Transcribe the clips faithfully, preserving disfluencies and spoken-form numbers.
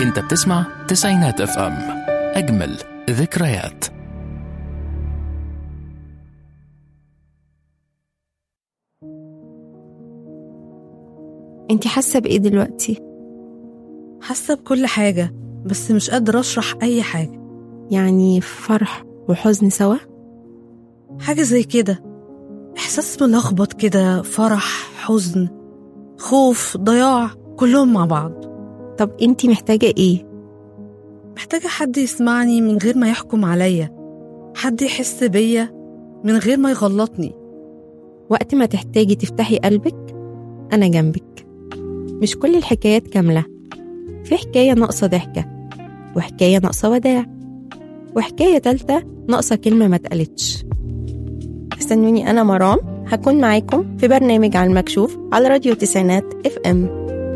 انت بتسمع تسعينات اف ام، اجمل ذكريات. انتي حاسة بإيه دلوقتي؟ حاسة بكل حاجة بس مش قادرة أشرح أي حاجة. يعني فرح وحزن سوا؟ حاجة زي كده، إحساس ملخبط كده، فرح، حزن، خوف، ضياع، كلهم مع بعض. طب انتي محتاجة ايه؟ محتاجة حد يسمعني من غير ما يحكم عليا، حد يحس بيا من غير ما يغلطني. وقت ما تحتاجي تفتحي قلبك أنا جنبك. مش كل الحكايات كاملة، في حكاية ناقصة ضحكة، وحكاية ناقصة وداع، وحكاية تالتة ناقصة كلمة ما اتقالتش. استنوني، أنا مرام هكون معاكم في برنامج على المكشوف على راديو تسعينات اف ام.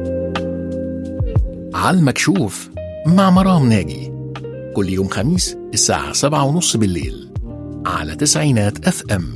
على المكشوف مع مرام ناجي، كل يوم خميس الساعة سبعة ونص بالليل على تسعينات اف ام.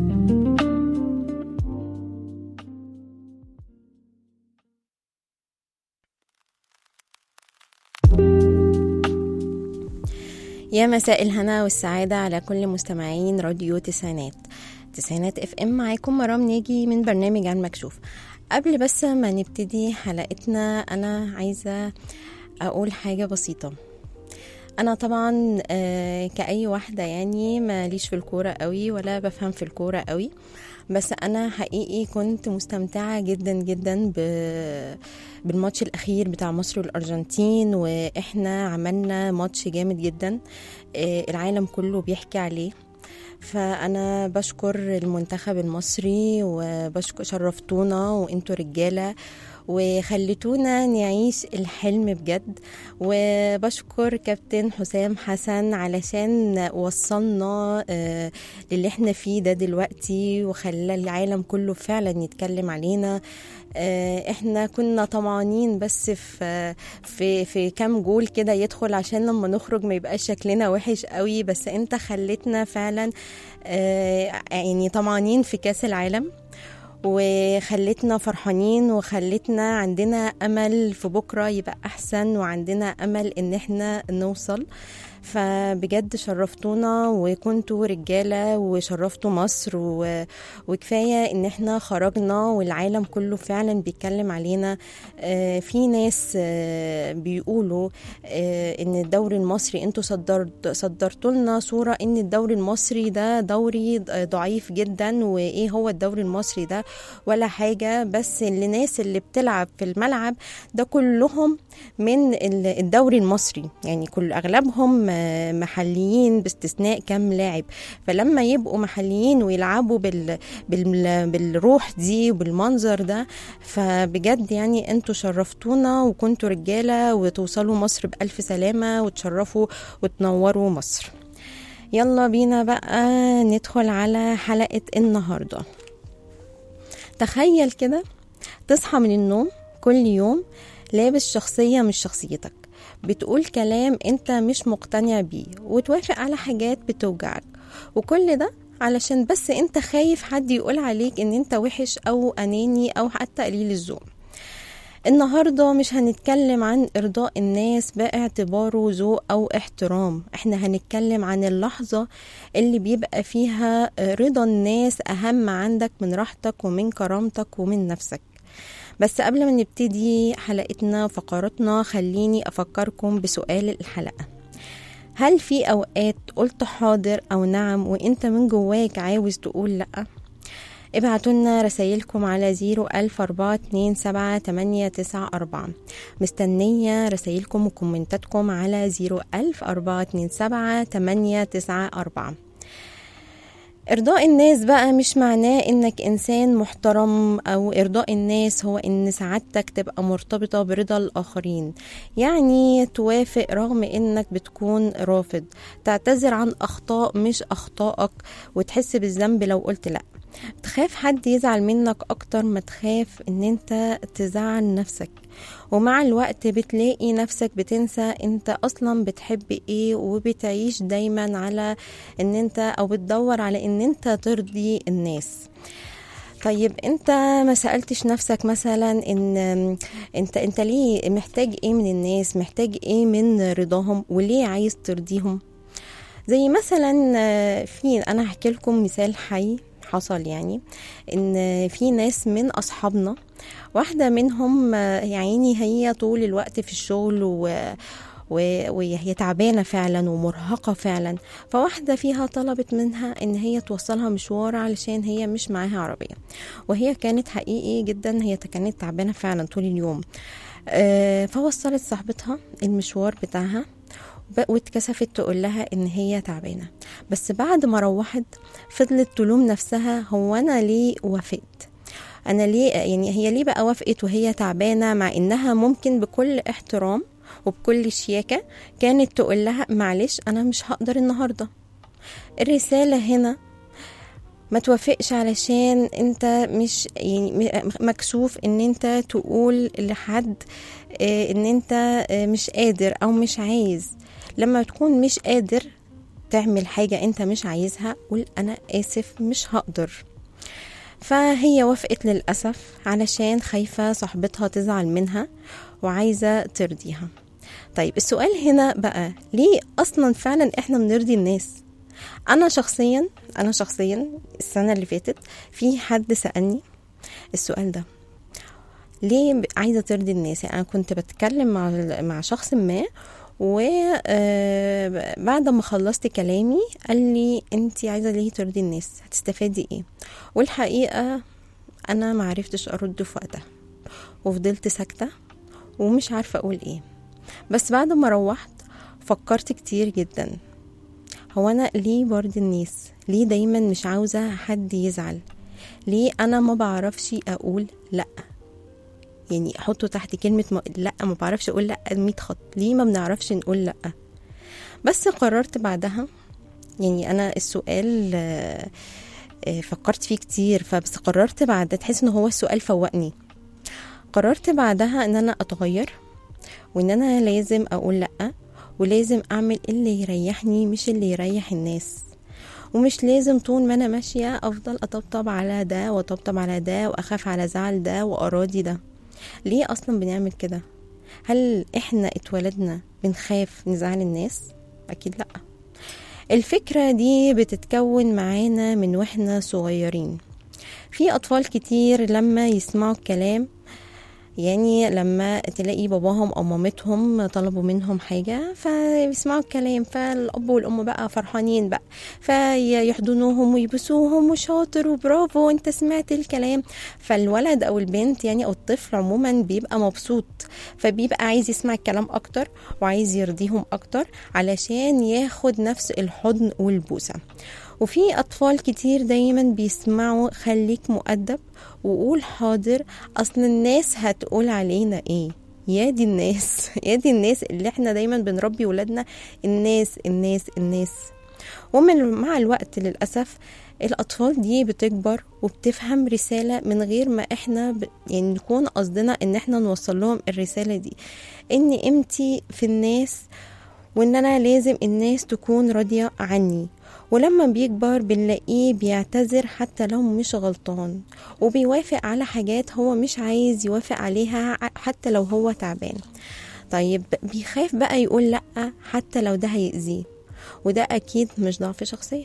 يا مساء الهنا والسعادة على كل مستمعين راديو تسعينات تسعينات اف ام. معاكم مرام ناجي من برنامج عن مكشوف. قبل بس ما نبتدي حلقتنا أنا عايزة أقول حاجة بسيطة. أنا طبعا آه كأي واحدة يعني ماليش في الكورة قوي ولا بفهم في الكورة قوي، بس أنا حقيقي كنت مستمتعة جدا جدا بالماتش الأخير بتاع مصر والأرجنتين، وإحنا عملنا ماتش جامد جدا آه العالم كله بيحكي عليه. فأنا بشكر المنتخب المصري وبشكر شرفتونا وإنتوا رجالة وخليتونا نعيش الحلم بجد، وبشكر كابتن حسام حسن علشان وصلنا آه للي احنا فيه ده دلوقتي وخلى العالم كله فعلا يتكلم علينا. آه احنا كنا طمعانين بس في في في كام جول كده يدخل عشان لما نخرج ما يبقاش شكلنا وحش قوي، بس انت خلتنا فعلا آه يعني طمعانين في كاس العالم، وخلتنا فرحانين وخلتنا عندنا أمل في بكرة يبقى أحسن، وعندنا أمل إن احنا نوصل. فبجد شرفتونا وكنتوا رجالة وشرفتوا مصر و... وكفاية ان احنا خرجنا والعالم كله فعلا بيتكلم علينا. آه في ناس آه بيقولوا آه ان الدوري المصري انتوا صدرت صدرتوا لنا صورة ان الدوري المصري ده دوري ضعيف جدا، وايه هو الدوري المصري ده ولا حاجة، بس الناس اللي بتلعب في الملعب ده كلهم من الدوري المصري، يعني كل اغلبهم محليين باستثناء كام لاعب. فلما يبقوا محليين ويلعبوا بال... بال... بالروح دي وبالمنظر ده، فبجد يعني انتوا شرفتونا وكنتوا رجالة، وتوصلوا مصر بألف سلامة وتشرفوا وتنوروا مصر. يلا بينا بقى ندخل على حلقة النهاردة. تخيل كده تصحى من النوم كل يوم لابس شخصية مش شخصيتك، بتقول كلام انت مش مقتنع بيه وتوافق على حاجات بتوجعك، وكل ده علشان بس انت خايف حد يقول عليك ان انت وحش او اناني او حتى قليل الذوق. النهاردة مش هنتكلم عن ارضاء الناس باعتباره ذوق او احترام، احنا هنتكلم عن اللحظة اللي بيبقى فيها رضا الناس اهم عندك من راحتك ومن كرامتك ومن نفسك. بس قبل ما نبتدي حلقتنا فقراتنا خليني أفكركم بسؤال الحلقة. هل في أوقات قلت حاضر أو نعم وإنت من جواك عاوز تقول لأ؟ ابعتولنا رسايلكم على زيرو ألف أربعة اتنين سبعة تمانية تسعة أربعة. مستنية رسايلكم وكومنتاتكم على زيرو ألف أربعة اتنين سبعة تمانية تسعة أربعة. إرضاء الناس بقى مش معناه إنك إنسان محترم، أو إرضاء الناس هو إن سعادتك تبقى مرتبطة برضا الآخرين، يعني توافق رغم إنك بتكون رافض، تعتذر عن أخطاء مش أخطائك، وتحس بالذنب لو قلت لأ. تخاف حد يزعل منك أكتر ما تخاف إن أنت تزعل نفسك، ومع الوقت بتلاقي نفسك بتنسى أنت أصلا بتحب إيه، وبتعيش دايما على إن أنت أو بتدور على إن أنت ترضي الناس. طيب انت ما سألتش نفسك مثلا ان انت انت ليه محتاج ايه من الناس، محتاج ايه من رضاهم، وليه عايز ترضيهم؟ زي مثلا في انا هحكي لكم مثال حي حصل، يعني ان في ناس من اصحابنا، واحدة منهم يعني هي طول الوقت في الشغل و وهي تعبانة فعلا ومرهقة فعلا، فواحدة فيها طلبت منها ان هي توصلها مشوار علشان هي مش معاها عربية، وهي كانت حقيقي جدا هي كانت تعبانة فعلا طول اليوم. فوصلت صاحبتها المشوار بتاعها واتكسفت تقول لها ان هي تعبانة، بس بعد ما روحت فضلت تلوم نفسها، هو انا ليه وافقت؟ انا ليه يعني هي ليه بقى وافقت وهي تعبانة، مع انها ممكن بكل احترام وبكل شياكة كانت تقول لها معلش أنا مش هقدر النهاردة. الرسالة هنا ما توافقش علشان انت مش يعني مكسوف ان انت تقول لحد ان انت مش قادر او مش عايز. لما تكون مش قادر تعمل حاجة انت مش عايزها قول انا اسف مش هقدر. فهي وافقت للأسف علشان خايفة صاحبتها تزعل منها وعايزة ترضيها. طيب السؤال هنا بقى، ليه أصلا فعلا إحنا بنرضي الناس؟ أنا شخصيا أنا شخصيا السنة اللي فاتت في حد سألني السؤال ده، ليه عايزة ترضي الناس؟ يعني أنا كنت بتكلم مع مع شخص ما، وبعد ما خلصت كلامي قال لي أنتي عايزة ليه ترضي الناس؟ هتستفادي إيه؟ والحقيقة أنا معرفتش أرد في وقتها وفضلت ساكتة ومش عارفة أقول إيه. بس بعد ما روحت فكرت كتير جدا، هو أنا ليه برضي الناس؟ ليه دايما مش عاوزة حد يزعل؟ ليه أنا ما بعرفش أقول لأ؟ يعني أحطه تحت كلمة م... لأ ما بعرفش أقول لأ مية خط. ليه ما بنعرفش نقول لأ؟ بس قررت بعدها، يعني أنا السؤال فكرت فيه كتير، فبس قررت بعد تحس إن هو السؤال فوقني. قررت بعدها إن أنا أتغير، وإن أنا لازم أقول لأ، ولازم أعمل اللي يريحني مش اللي يريح الناس، ومش لازم طول ما أنا ماشية أفضل أطبطب على ده وأطبطب على ده وأخاف على زعل ده وأراضي ده. ليه أصلا بنعمل كده؟ هل إحنا اتولدنا بنخاف نزعل الناس؟ أكيد لأ. الفكرة دي بتتكون معانا من وإحنا صغيرين. في أطفال كتير لما يسمعوا الكلام، يعني لما تلاقي باباهم أو مامتهم طلبوا منهم حاجة فيسمعوا الكلام، فالأب والأم بقى فرحانين بقى فيحضنوهم ويبسوهم وشاطر وبرافو انت سمعت الكلام. فالولد أو البنت يعني أو الطفل عموما بيبقى مبسوط، فبيبقى عايز يسمع الكلام أكتر وعايز يرضيهم أكتر علشان ياخد نفس الحضن والبوسة. وفي أطفال كتير دايما بيسمعوا خليك مؤدب وقول حاضر، أصل الناس هتقول علينا إيه. يا دي الناس يا دي الناس اللي احنا دايما بنربي ولادنا الناس الناس الناس. ومن مع الوقت للأسف الأطفال دي بتكبر وبتفهم رسالة من غير ما احنا ب... يعني نكون قصدنا ان احنا نوصل لهم الرسالة دي، ان قيمتي في الناس وان انا لازم الناس تكون راضية عني. ولما بيكبر بنلاقيه بيعتذر حتى لو مش غلطان، وبيوافق على حاجات هو مش عايز يوافق عليها حتى لو هو تعبان. طيب بيخاف بقى يقول لأ حتى لو ده هيأذيه، وده أكيد مش ضعف شخصية،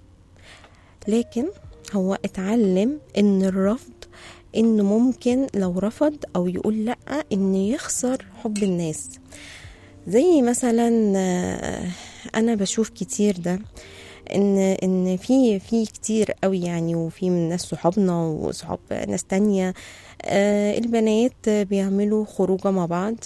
لكن هو اتعلم ان الرفض انه ممكن لو رفض او يقول لأ ان يخسر حب الناس. زي مثلا انا بشوف كتير ده ان ان في في كتير قوي يعني، وفي من ناس صحابنا وصحاب ناس تانية آه البنات بيعملوا خروجه مع بعض،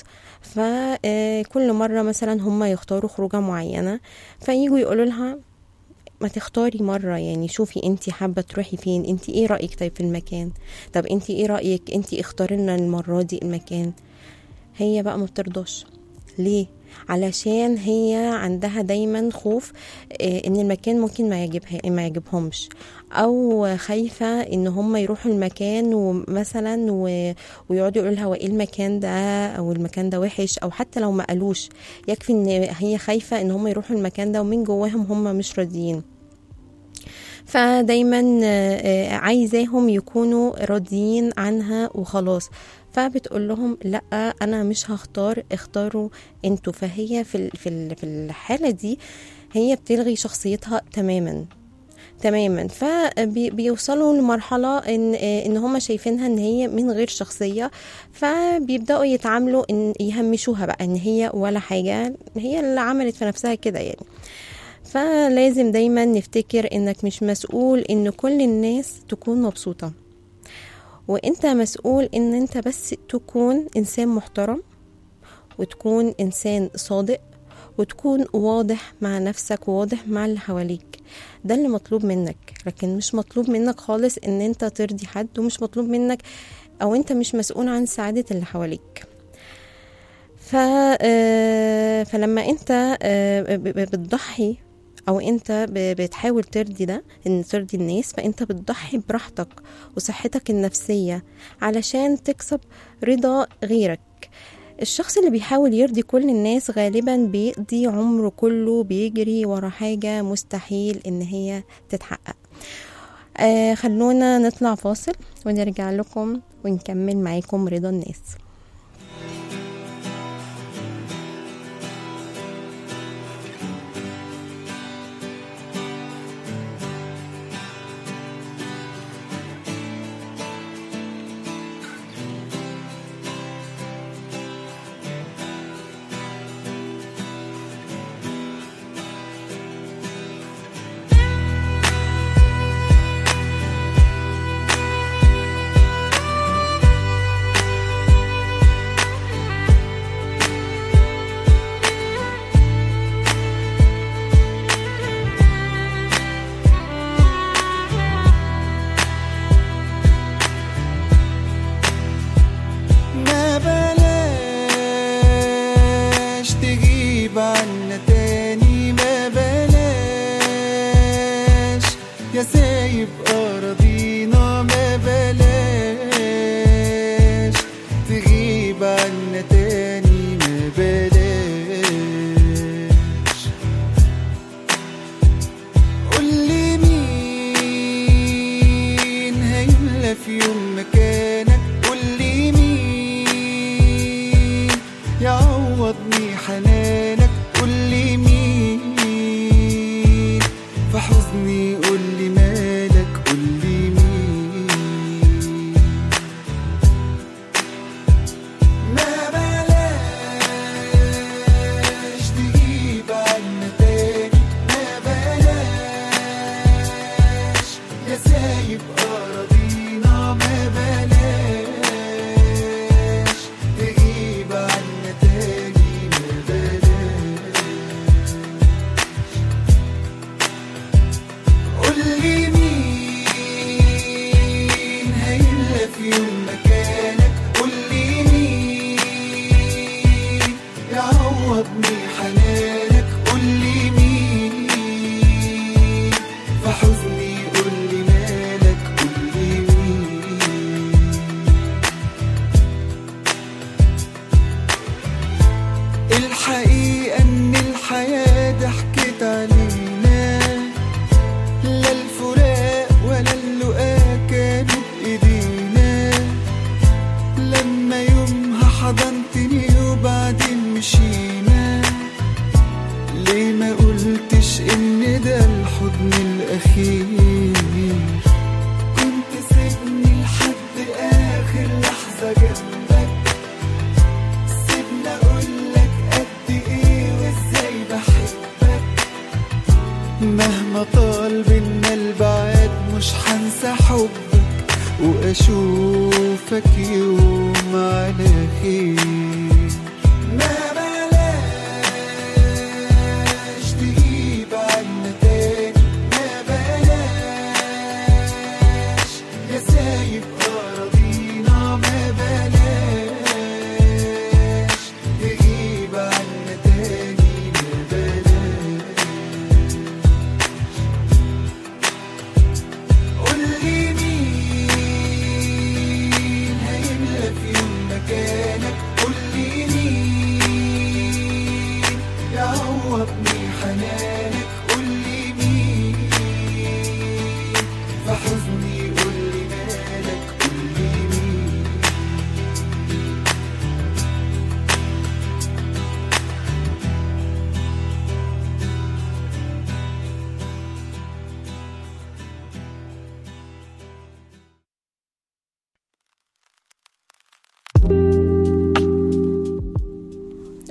فكل مرة مثلا هم يختاروا خروجه معينة فييجوا يقولوا لها ما تختاري مرة، يعني شوفي انتي حابة تروحي فين، انتي ايه رأيك طيب في المكان، طب انتي ايه رأيك انتي اختاري لنا المرة دي المكان. هي بقى ما بترضاش. ليه؟ علشان هي عندها دايما خوف ان المكان ممكن ما يعجبها ما يعجبهمش، او خايفة ان هم يروحوا المكان ومثلا ويقعدوا يقولوا لها وايه المكان ده او المكان ده وحش، او حتى لو ما قالوش يكفي ان هي خايفة ان هم يروحوا المكان ده ومن جواهم هم مش راضيين. فدايما عايزاهم يكونوا راضيين عنها وخلاص. فبتقول لهم لا انا مش هختار، اختاروا انتوا. فهي في في الحالة دي هي بتلغي شخصيتها تماما تماما. فبيوصلوا لمرحلة ان ان هم شايفينها ان هي من غير شخصية، فبيبدأوا يتعاملوا ان يهمشوها بقى ان هي ولا حاجة، هي اللي عملت في نفسها كده يعني. فلازم دايما نفتكر انك مش مسؤول ان كل الناس تكون مبسوطة، وانت مسؤول ان انت بس تكون انسان محترم، وتكون انسان صادق، وتكون واضح مع نفسك وواضح مع اللي حواليك. ده اللي مطلوب منك، لكن مش مطلوب منك خالص ان انت ترضي حد، ومش مطلوب منك او انت مش مسؤول عن سعادة اللي حواليك. ف... فلما انت بتضحي او انت بتحاول ترضي ده، ان ترضي الناس، فانت بتضحي براحتك وصحتك النفسية علشان تكسب رضا غيرك. الشخص اللي بيحاول يرضي كل الناس غالبا بيقضي عمره كله بيجري ورا حاجة مستحيل ان هي تتحقق. آه خلونا نطلع فاصل ونرجع لكم ونكمل معاكم رضا الناس.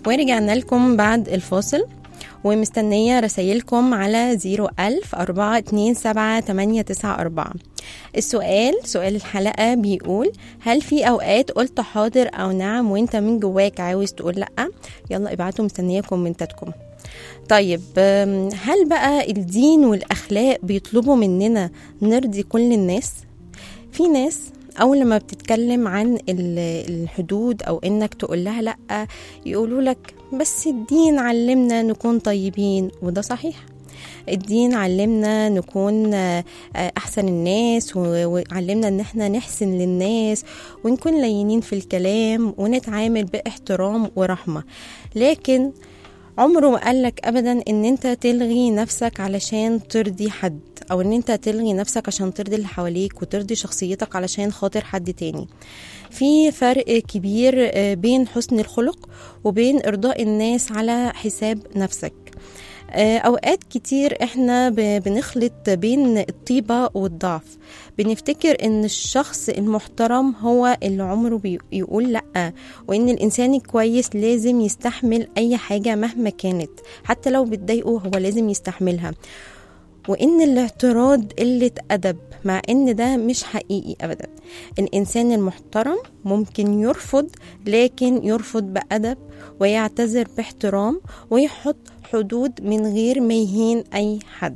ورجعنا لكم بعد الفاصل، ومستنية رسايلكم على زيرو ألف أربعة اتنين سبعة تمانية تسعة أربعة. السؤال سؤال الحلقة بيقول: هل في أوقات قلت حاضر أو نعم وانت من جواك عاوز تقول لأ؟ يلا ابعتوا، مستنية كومنتاتكم. طيب، هل بقى الدين والأخلاق بيطلبوا مننا نرضي كل الناس؟ في ناس أول ما بتتكلم عن الحدود أو إنك تقول لها لأ يقولوا لك بس الدين علمنا نكون طيبين، وده صحيح. الدين علمنا نكون أحسن الناس، وعلمنا إن احنا نحسن للناس ونكون لينين في الكلام ونتعامل باحترام ورحمة، لكن عمره ما قالك أبدا إن انت تلغي نفسك علشان ترضي حد، أو إن انت تلغي نفسك عشان ترضي اللي حواليك وترضي شخصيتك علشان خاطر حد تاني. في فرق كبير بين حسن الخلق وبين إرضاء الناس على حساب نفسك. أوقات كتير إحنا بنخلط بين الطيبة والضعف، بنفتكر إن الشخص المحترم هو اللي عمره بيقول لأ، وإن الإنسان الكويس لازم يستحمل أي حاجة مهما كانت، حتى لو بتضايقه هو لازم يستحملها، وإن الاعتراض قلة أدب، مع إن ده مش حقيقي أبدا. الإنسان المحترم ممكن يرفض، لكن يرفض بأدب ويعتذر باحترام ويحط حدود من غير ما يهين أي حد.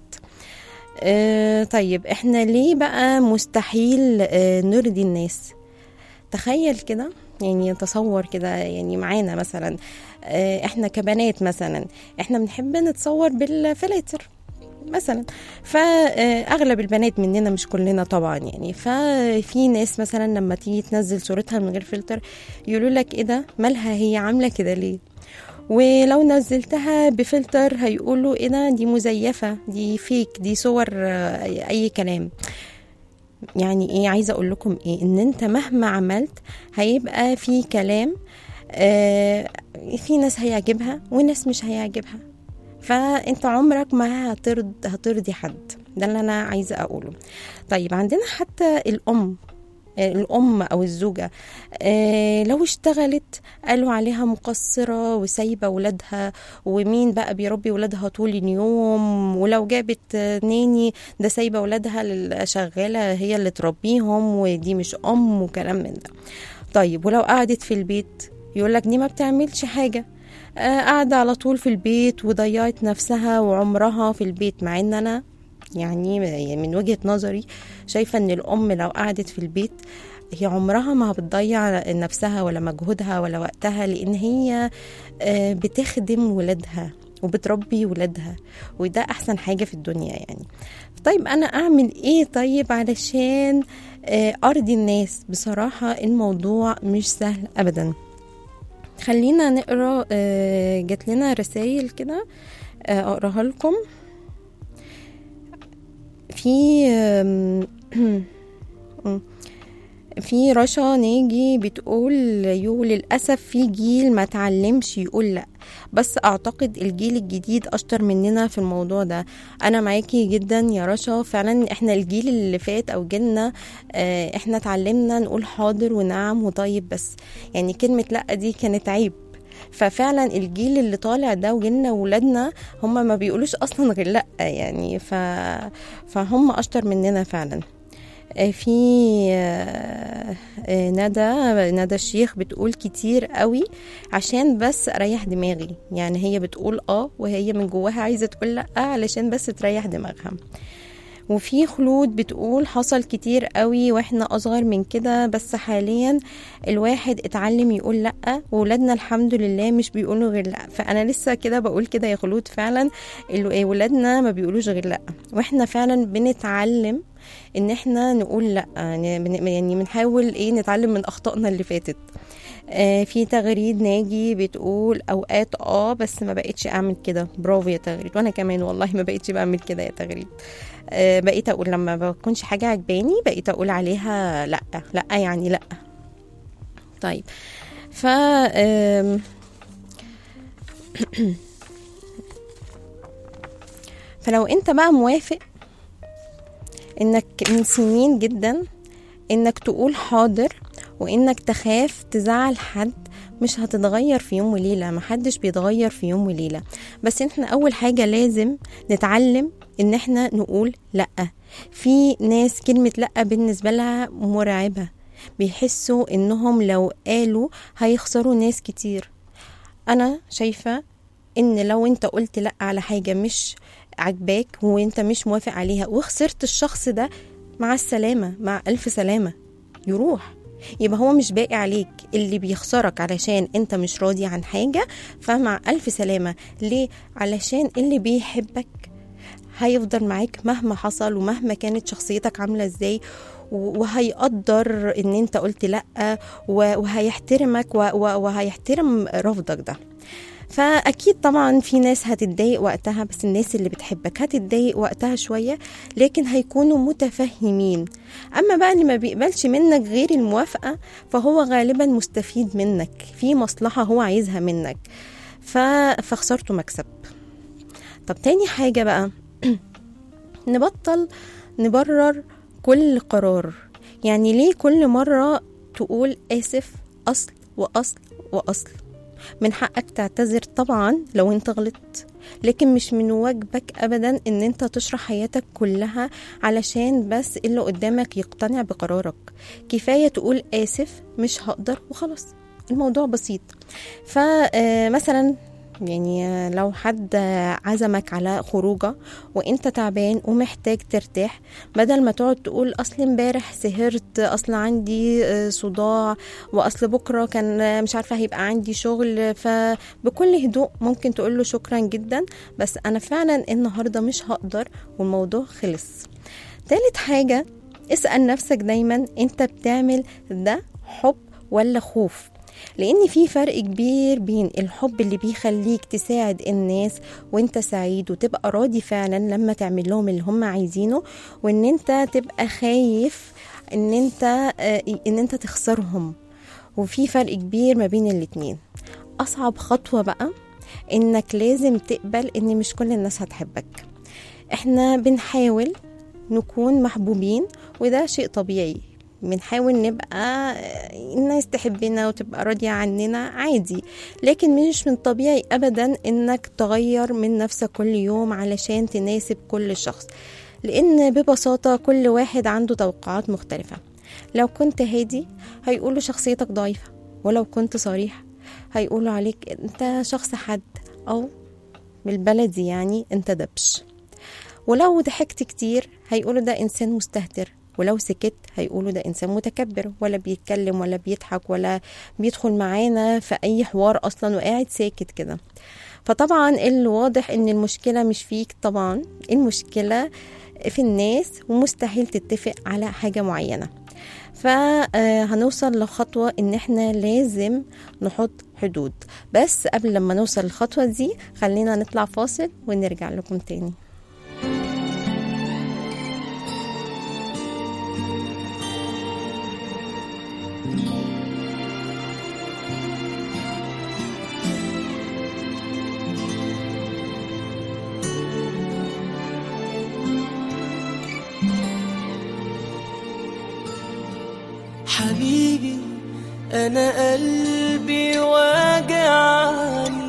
آه طيب، إحنا ليه بقى مستحيل آه نرضي الناس؟ تخيل كده، يعني تصور كده، يعني معانا مثلا آه إحنا كبنات مثلا إحنا بنحب نتصور بالفلاتر مثلا، فاغلب البنات مننا مش كلنا طبعا يعني، ففي ناس مثلا لما تيجي تنزل صورتها من غير فلتر يقولوا لك ايه ده، مالها هي عامله كده ليه؟ ولو نزلتها بفلتر هيقولوا ايه ده، دي مزيفه، دي فيك، دي صور اي كلام. يعني ايه عايزه اقول لكم ايه، ان انت مهما عملت هيبقى في كلام، آه في ناس هيعجبها وناس مش هيعجبها، فانت عمرك ما هترض هترضي حد. ده اللي انا عايزه اقوله. طيب، عندنا حتى الام الام او الزوجه آه لو اشتغلت قالوا عليها مقصره وسايبه ولادها، ومين بقى بيربي ولادها طول اليوم، ولو جابت ناني ده سايبه ولادها للشغاله هي اللي تربيهم، ودي مش ام، وكلام من ده. طيب، ولو قعدت في البيت يقولك دي ما بتعملش حاجه، قاعدة على طول في البيت وضيعت نفسها وعمرها في البيت، مع ان انا يعني من وجهة نظري شايفة ان الام لو قعدت في البيت هي عمرها ما بتضيع نفسها ولا مجهودها ولا وقتها، لان هي بتخدم ولادها وبتربي ولادها، وده احسن حاجة في الدنيا يعني. طيب، انا اعمل ايه طيب علشان ارضي الناس؟ بصراحة الموضوع مش سهل ابدا. خلينا نقرأ، جات لنا رسائل كده اقراها لكم. في في رشا ناجي بتقول: يو للأسف في جيل ما تعلمش يقول لأ، بس أعتقد الجيل الجديد أشطر مننا في الموضوع ده. أنا معاكي جدا يا رشا، فعلا إحنا الجيل اللي فات أو جيلنا إحنا تعلمنا نقول حاضر ونعم وطيب، بس يعني كلمة لأ دي كانت عيب. ففعلا الجيل اللي طالع ده وجيلنا وولادنا هم ما بيقولوش أصلا غير لأ يعني، ف... فهم أشطر مننا فعلا. في ندى ندى الشيخ بتقول كتير قوي عشان بس اريح دماغي، يعني هي بتقول اه وهي من جواها عايزه تقول لا علشان بس تريح دماغها. وفي خلود بتقول: حصل كتير قوي واحنا اصغر من كده، بس حاليا الواحد اتعلم يقول لا، وولادنا الحمد لله مش بيقولوا غير لا. فانا لسه كده بقول كده يا خلود، فعلا ولادنا ما بيقولوش غير لا، واحنا فعلا بنتعلم ان احنا نقول لا، يعني بنحاول ايه نتعلم من اخطائنا اللي فاتت. آه في تغريد ناجي بتقول: اوقات اه بس ما بقيتش اعمل كده. برافو يا تغريد، وانا كمان والله ما بقيتش بعمل كده يا تغريد. آه بقيت اقول لما بكونش حاجه عجباني بقيت اقول عليها لا لا يعني لا. طيب، ف آه فلو انت بقى موافق انك من سنين جدا انك تقول حاضر، وانك تخاف تزعل حد مش هتتغير في يوم وليلة، محدش بيتغير في يوم وليلة. بس احنا اول حاجة لازم نتعلم ان احنا نقول لأ. في ناس كلمة لأ بالنسبة لها مرعبة، بيحسوا انهم لو قالوا هيخسروا ناس كتير. انا شايفة ان لو انت قلت لأ على حاجة مش عجباك وانت مش موافق عليها وخسرت الشخص ده، مع السلامة، مع ألف سلامة، يروح. يبقى هو مش باقي عليك، اللي بيخسرك علشان انت مش راضي عن حاجة، فمع ألف سلامة. ليه؟ علشان اللي بيحبك هيفضل معاك مهما حصل ومهما كانت شخصيتك عاملة ازاي، وهيقدر ان انت قلت لأ، وهيحترمك وهيحترم رفضك ده. فأكيد طبعا في ناس هتتضايق وقتها، بس الناس اللي بتحبك هتتضايق وقتها شوية، لكن هيكونوا متفهمين. أما بقى اللي ما بيقبلش منك غير الموافقة، فهو غالبا مستفيد منك، في مصلحة هو عايزها منك، فخسرته مكسب. طب تاني حاجة بقى نبطل نبرر كل قرار. يعني ليه كل مرة تقول آسف أصل وأصل وأصل؟ من حقك تعتذر طبعا لو انت غلطت، لكن مش من واجبك ابدا ان انت تشرح حياتك كلها علشان بس اللي قدامك يقتنع بقرارك. كفاية تقول آسف مش هقدر وخلاص، الموضوع بسيط. فمثلا يعني لو حد عزمك على خروجه وانت تعبان ومحتاج ترتاح، بدل ما تقعد تقول اصل امبارح سهرت، اصل عندي صداع، واصل بكره كان مش عارفه هيبقى عندي شغل، فبكل هدوء ممكن تقول له شكرا جدا بس انا فعلا النهارده مش هقدر، والموضوع خلص. ثالث حاجه، اسأل نفسك دايما انت بتعمل ده حب ولا خوف؟ لأن في فرق كبير بين الحب اللي بيخليك تساعد الناس وانت سعيد وتبقى راضي فعلا لما تعمل لهم اللي هم عايزينه، وان انت تبقى خايف ان انت ان انت تخسرهم. وفي فرق كبير ما بين الاتنين. أصعب خطوة بقى انك لازم تقبل ان مش كل الناس هتحبك. احنا بنحاول نكون محبوبين وده شيء طبيعي، بنحاول نبقى الناس تحبنا وتبقى راضية عننا عادي، لكن مش من طبيعي أبدا إنك تغير من نفسك كل يوم علشان تناسب كل شخص، لأن ببساطة كل واحد عنده توقعات مختلفة. لو كنت هادي هيقولوا شخصيتك ضعيفة، ولو كنت صريح هيقولوا عليك أنت شخص حد، أو بالبلدي يعني أنت دبش. ولو ضحكت كتير هيقولوا ده إنسان مستهتر، ولو سكت هيقولوا ده إنسان متكبر، ولا بيتكلم ولا بيضحك ولا بيدخل معانا في أي حوار أصلا وقاعد ساكت كده. فطبعا الواضح إن المشكلة مش فيك، طبعا المشكلة في الناس، ومستحيل تتفق على حاجة معينة. فهنوصل لخطوة إن إحنا لازم نحط حدود. بس قبل لما نوصل للخطوة دي خلينا نطلع فاصل ونرجع لكم تاني. حبيبي أنا قلبي واجعني،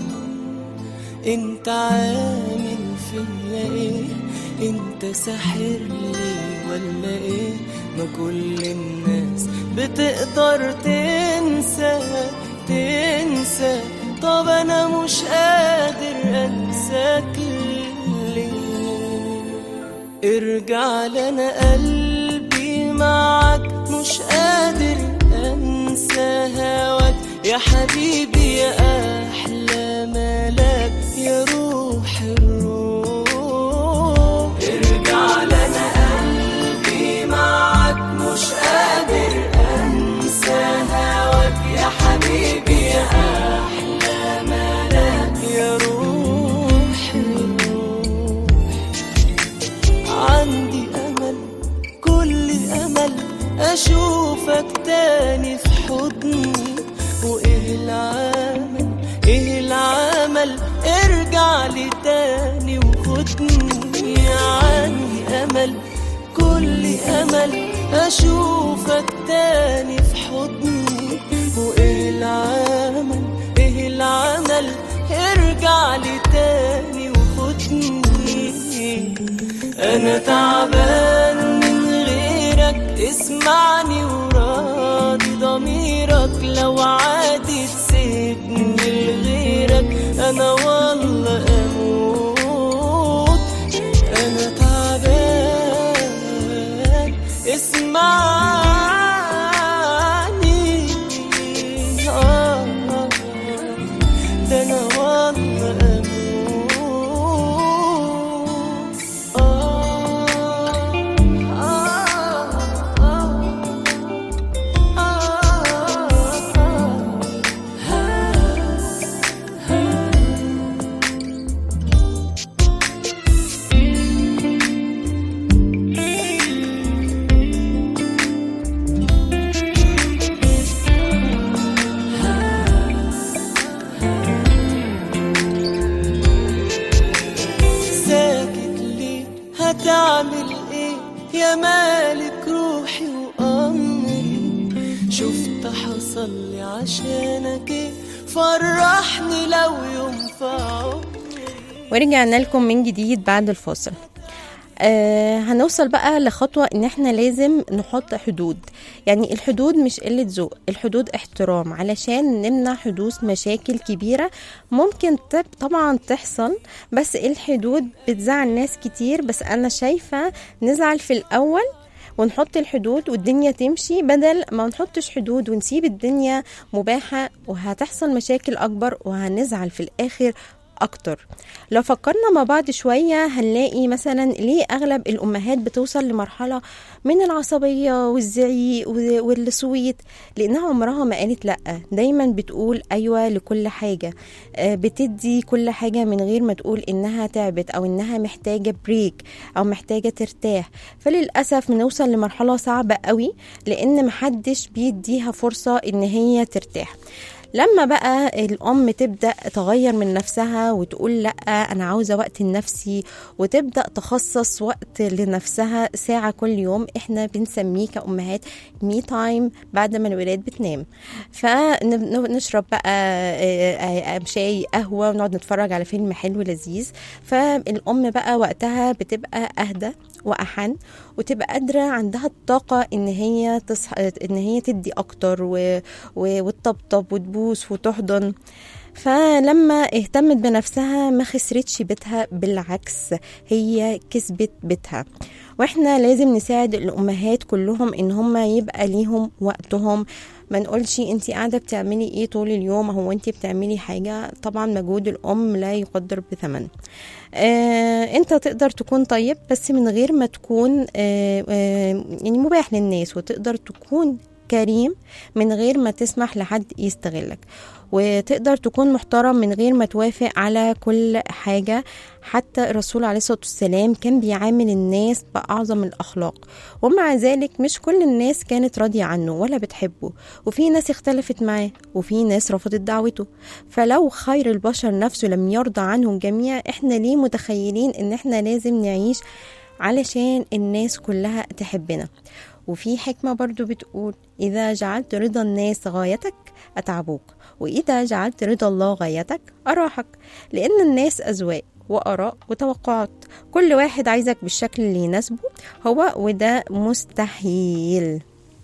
انت عامل فيا ايه؟ انت ساحر لي ولا ايه؟ ما كل الناس بتقدر تنسى تنسى طب انا مش قادر انساك ليه؟ ارجع لنا قلبي معاك، مش قادر انسى هواك يا حبيبي، يا احلى ملاك، يا روح الروح. ارجع لنا قلبي معاك، مش قادر انسى هواك يا حبيبي، يا احلى ملاك، يا روح الروح. عندي امل، كل امل اشوفك تاني في حضني، وايه العمل ايه العمل ارجع لي تاني وخدني. عندي امل، كل امل اشوفك تاني في حضني، وايه العمل أنا تعبان من غيرك، اسمعني وراضي ضميرك، لو عادي تسيبني لغيرك أنا والله أموت. أنا تعبان اسمعني، آه ده أنا والله أموت. هتعمل ايه يا مالك روحي وأمري، شفت حصل لي عشانك ايه، فرحني لو يوم في عمري. ورجعنا لكم من جديد بعد الفاصل. آه هنوصل بقى لخطوة ان احنا لازم نحط حدود. يعني الحدود مش قلة ذوق، الحدود احترام، علشان نمنع حدوث مشاكل كبيرة ممكن طبعا تحصل. بس الحدود بتزعل ناس كتير، بس انا شايفة نزعل في الاول ونحط الحدود والدنيا تمشي، بدل ما نحطش حدود ونسيب الدنيا مباحة وهتحصل مشاكل اكبر وهنزعل في الاخر اكتر. لو فكرنا مع بعض شوية هنلاقي مثلا ليه اغلب الامهات بتوصل لمرحلة من العصبية والزعيق والصويت، لانها عمرها ما قالت لا، دايما بتقول ايوه لكل حاجة، بتدي كل حاجة من غير ما تقول انها تعبت او انها محتاجة بريك او محتاجة ترتاح. فللأسف بنوصل لمرحلة صعبة قوي لان محدش بيديها فرصة ان هي ترتاح. لما بقى الأم تبدأ تغير من نفسها وتقول لأ أنا عاوزة وقت لنفسي، وتبدأ تخصص وقت لنفسها ساعة كل يوم، إحنا بنسميه كأمهات مي تايم بعد ما الولاد بتنام. فنشرب بقى شاي قهوة ونقعد نتفرج على فيلم حلو لذيذ. فالأم بقى وقتها بتبقى أهدى وأحن، وتبقى قادرة عندها الطاقة إن هي تصحى، إن هي تدي أكتر و... و... وتطبطب وتبوس وتحضن. فلما اهتمت بنفسها ما خسرتش بيتها، بالعكس هي كسبت بيتها. واحنا لازم نساعد الأمهات كلهم إن هم يبقى ليهم وقتهم. ما نقولش انتي قاعدة بتعملي ايه طول اليوم، هو انتي بتعملي حاجة؟ طبعا مجهود الأم لا يقدر بثمن. آه انت تقدر تكون طيب بس من غير ما تكون آه آه يعني مباح للناس، وتقدر تكون كريم من غير ما تسمح لحد يستغلك، وتقدر تكون محترم من غير ما توافق على كل حاجة. حتى الرسول عليه الصلاة والسلام كان بيعامل الناس بأعظم الأخلاق، ومع ذلك مش كل الناس كانت راضية عنه ولا بتحبه، وفي ناس اختلفت معاه وفي ناس رفضت دعوته. فلو خير البشر نفسه لم يرضى عنه الجميع، احنا ليه متخيلين ان احنا لازم نعيش علشان الناس كلها تحبنا؟ وفي حكمة برضو بتقول إذا جعلت رضا الناس غايتك أتعبوك، وإذا جعلت رضا الله غايتك أراحك. لأن الناس أذواق وآراء وتوقعات، كل واحد عايزك بالشكل اللي يناسبه هو، وده مستحيل.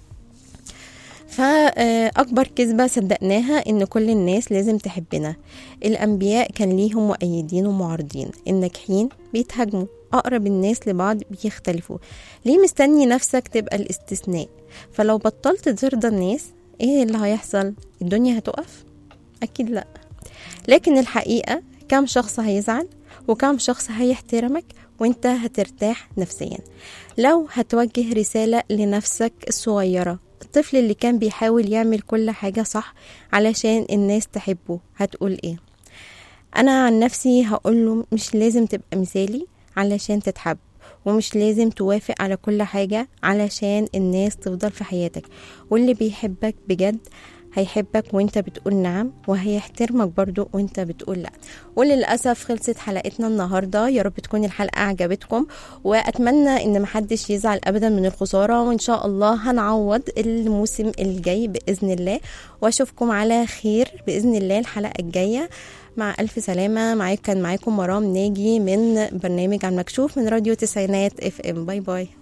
فأكبر كذبة صدقناها إن كل الناس لازم تحبنا. الأنبياء كان ليهم مؤيدين ومعارضين، الناجحين بيتهاجموا، أقرب الناس لبعض بيختلفوا. ليه مستني نفسك تبقى الاستثناء؟ فلو بطلت ترضى الناس ايه اللي هيحصل؟ الدنيا هتقف؟ أكيد لا. لكن الحقيقة كم شخص هيزعل وكم شخص هيحترمك وانت هترتاح نفسيا. لو هتوجه رسالة لنفسك الصغيرة، الطفل اللي كان بيحاول يعمل كل حاجة صح علشان الناس تحبه، هتقول ايه؟ أنا عن نفسي هقوله مش لازم تبقى مثالي علشان تتحب، ومش لازم توافق على كل حاجة علشان الناس تفضل في حياتك، واللي بيحبك بجد هيحبك وانت بتقول نعم، وهيحترمك برضو وانت بتقول لا. وللأسف خلصت حلقتنا النهاردة. يا رب تكون الحلقة عجبتكم، وأتمنى ان محدش يزعل أبدا من الخسارة، وإن شاء الله هنعوض الموسم الجاي بإذن الله، وأشوفكم على خير بإذن الله الحلقة الجاية. مع ألف سلامة. معاك كان معاكم مرام ناجي من برنامج عن مكشوف من راديو تسعينات اف ام. باي باي.